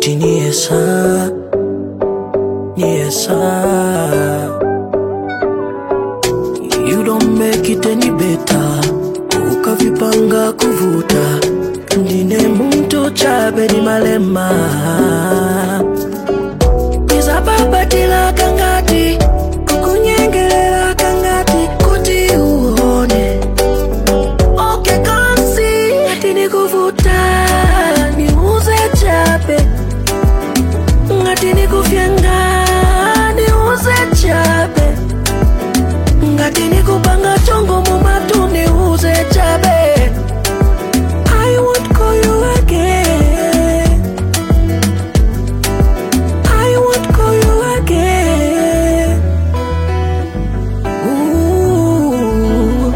ngati niyesa you don't make it any better ukavipanga kuvuta ndine muntu chabe ni malema nizababatila kangati kukunyengelela kangati kuti uone okay kansi ngati nikuvuta niuze chabe ngati nikufyanga niuze chabe ngati nikupanga chongo mumatu niuze chabe I won't call you again I won't call you again Ooh.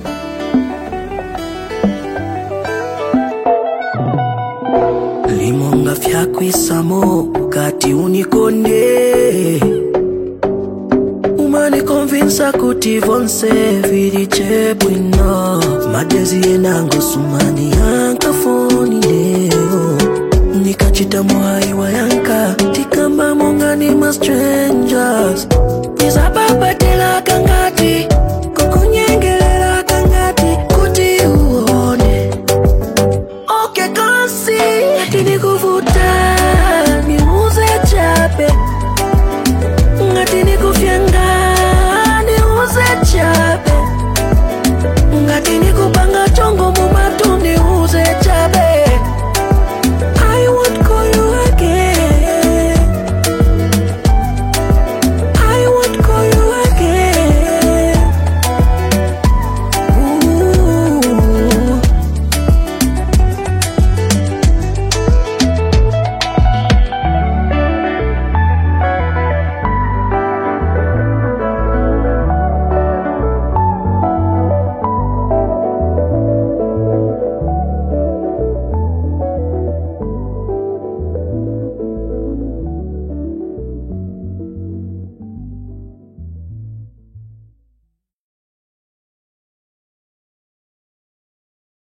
Limonga fyakwisamo kati unikonde umani convince kuti vonse vili chebwino madezi enango sumani yanka foni leo nikachita muhaiwa yanka tikamba mongani ma strangers nizababatela kanga